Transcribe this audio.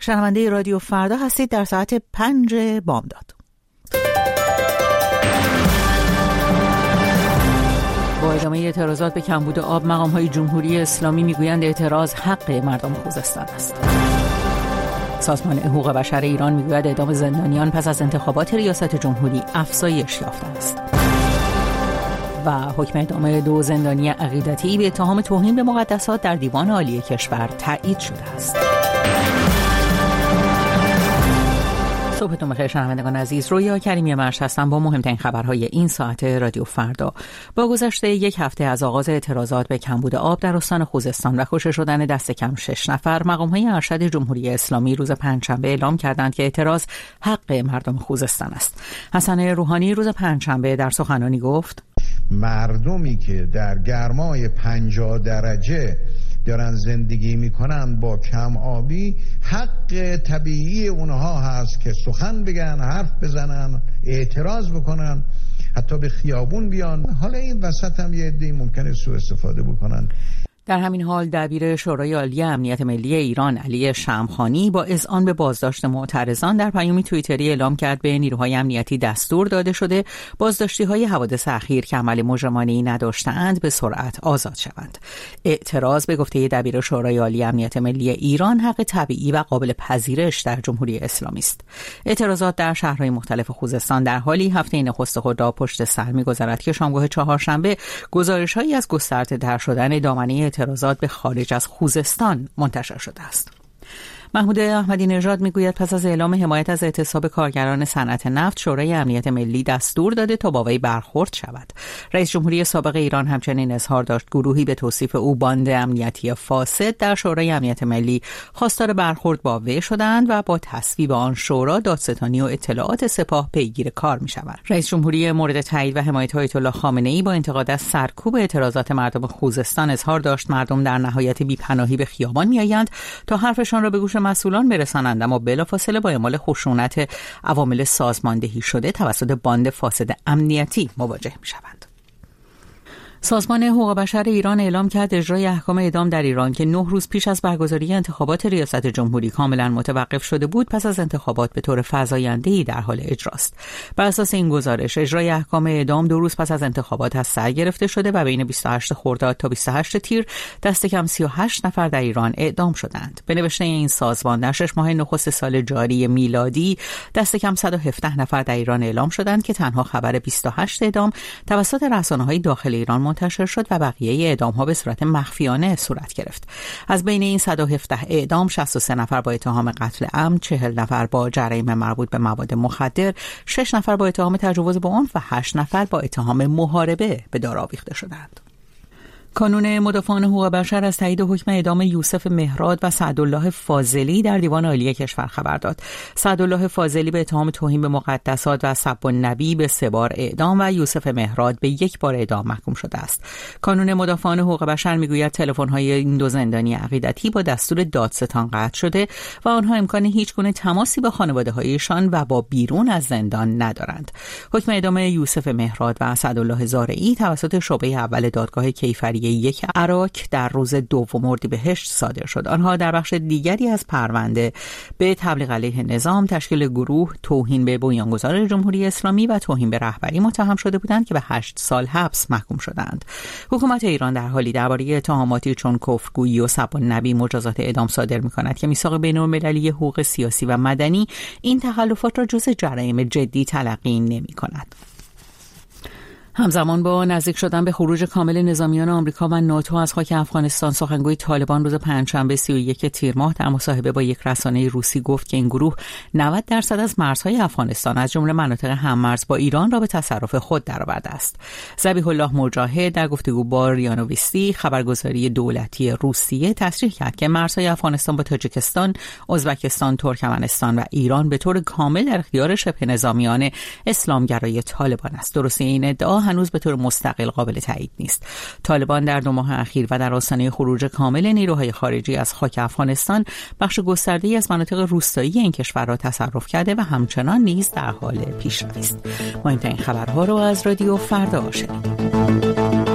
شنونده رادیو فردا هستید در ساعت 5 بامداد. با ادامه اعتراضات به کمبود آب، مقام‌های جمهوری اسلامی میگویند اعتراض حق مردم خوزستان است. سازمان حقوق بشر ایران میگوید اعدام زندانیان پس از انتخابات ریاست جمهوری افزایش یافته است. و حکم اعدام 2 زندانی عقیدتی به اتهام توهین به مقدسات در دیوان عالی کشور تایید شده است. صبحتون بخیر شنوندگان عزیز، رویا کریمی مرش هستم با مهمترین خبرهای این ساعت رادیو فردا. با گذشت یک هفته از آغاز اعتراضات به کمبود آب در استان خوزستان و کشته شدن دست کم 6 نفر، مقام‌های ارشد جمهوری اسلامی روز پنجشنبه اعلام کردند که اعتراض حق مردم خوزستان است. حسن روحانی روز پنجشنبه در سخنرانی گفت: مردمی که در گرمای 50 درجه دارن زندگی میکنن با کم آبی، حق طبیعی اونها هست که سخن بگن، حرف بزنن، اعتراض بکنن، حتی به خیابون بیان. حالا این وسط هم یه عده‌ای ممکنه سوء استفاده بکنن. در همین حال دبیر شورای عالی امنیت ملی ایران علی شمخانی با اذعان به بازداشت معترضان در پیامی توییتری اعلام کرد به نیروهای امنیتی دستور داده شده بازداشتی‌های حوادث اخیر که عمل مجرمانه‌ای نداشته‌اند به سرعت آزاد شوند. اعتراض به گفته دبیر شورای عالی امنیت ملی ایران حق طبیعی و قابل پذیرش در جمهوری اسلامی است. اعتراضات در شهرهای مختلف خوزستان در حالی هفته نخست خود را پشت سر می‌گذارد که شامگاه چهارشنبه گزارش‌هایی از گسترده‌تر شدن دامنه اعتراضات به خارج از خوزستان منتشر شده است. محمود احمدی نژاد میگوید پس از اعلام حمایت از اعتصاب کارگران صنعت نفت، شورای امنیت ملی دستور داده تا با وی برخورد شود. رئیس جمهوری سابق ایران همچنین اظهار داشت گروهی به توصیف او باند امنیتی فاسد در شورای امنیت ملی خواستار برخورد با وی شدند و با تصویب آن شورا دادستانی و اطلاعات سپاه پیگیر کار میشوند. رئیس جمهوری مورد تایید و حمایت آیت الله خامنه‌ای با انتقاد از سرکوب اعتراضات مردم خوزستان اظهار داشت مردم در نهایت بی‌پناهی به خیابان میآیند تا حرفشان را به گوش مسئولان برسانند، اما بلافاصله با اعمال خشونت عوامل سازماندهی شده توسط باند فاسد امنیتی مواجه می‌شوند. سازمان حقوق بشر ایران اعلام کرد اجرای احکام اعدام در ایران که 9 روز پیش از برگزاری انتخابات ریاست جمهوری کاملا متوقف شده بود، پس از انتخابات به طور فزاینده‌ای در حال اجراست. بر اساس این گزارش، اجرای احکام اعدام 2 روز پس از انتخابات از سر گرفته شده و بین 28 خرداد تا 28 تیر دست کم 38 نفر در ایران اعدام شدند. به نوشته این سازمان در 6 ماه نخست سال جاری میلادی دست کم 117 نفر در ایران اعلام شدند که تنها خبر 28 اعدام توسط رسانه‌های داخل ایران منتشر شد و بقیه اعدام‌ها به صورت مخفیانه صورت گرفت. از بین این 117 اعدام 63 نفر با اتهام قتل عمد، 40 نفر با جرایم مربوط به مواد مخدر، 6 نفر با اتهام تجاوز به عنف و 8 نفر با اتهام محاربه به دار آویخته شدند. کانون مدافعان حقوق بشر از تایید حکم اعدام یوسف مهراد و سعدالله فاضلی در دیوان عالی کشور خبر داد. سعدالله فاضلی به اتهام توهین به مقدسات و سب النبی به 3 بار اعدام و یوسف مهراد به 1 بار اعدام محکوم شده است. کانون مدافعان حقوق بشر میگوید تلفن‌های این 2 زندانی عقیدتی با دستور دادستان قطع شده و آنها امکان هیچگونه تماسی با خانواده‌هایشان و با بیرون از زندان ندارند. حکم اعدام یوسف مهراد و سعدالله زارعی توسط شعبه اول دادگاه کیفری 1 عراق در روز 2 اردیبهشت صادر شد. آنها در بخش دیگری از پرونده به تبلیغ علیه نظام، تشکیل گروه، توهین به بنیانگذار جمهوری اسلامی و توهین به رهبری متهم شده بودند که به 8 سال حبس محکوم شدند. حکومت ایران در حالی درباره اتهاماتی چون کفرگویی و سب النبی مجازات اعدام صادر می‌کند که میثاق بین‌المللی حقوق سیاسی و مدنی این تخلفات را جزء جرایم جدی تلقی نمی‌کند. همزمان با نزدیک شدن به خروج کامل نظامیان آمریکا و ناتو از خاک افغانستان، سخنگوی طالبان روز پنجشنبه 31 تیر ماه در مصاحبه با یک رسانه روسی گفت که این گروه 90% از مرزهای افغانستان از جمله مناطق هم‌مرز با ایران را به تصرف خود درآورده است. ذبیح الله مجاهد در گفتگو با ریا نووستی خبرگزاری دولتی روسیه تصریح کرد که مرزهای افغانستان با تاجیکستان، ازبکستان، ترکمنستان و ایران به طور کامل در اختیار شبه نظامیان اسلامگرای طالبان است. درسته این ادعا هنوز به طور مستقل قابل تایید نیست. طالبان در 2 ماه اخیر و در آستانه خروج کامل نیروهای خارجی از خاک افغانستان بخش گسترده‌ای از مناطق روستایی این کشور را تصرف کرده و همچنان نیز در حال پیشروی است. مهمترین خبرها رو از رادیو فردا شنیدید.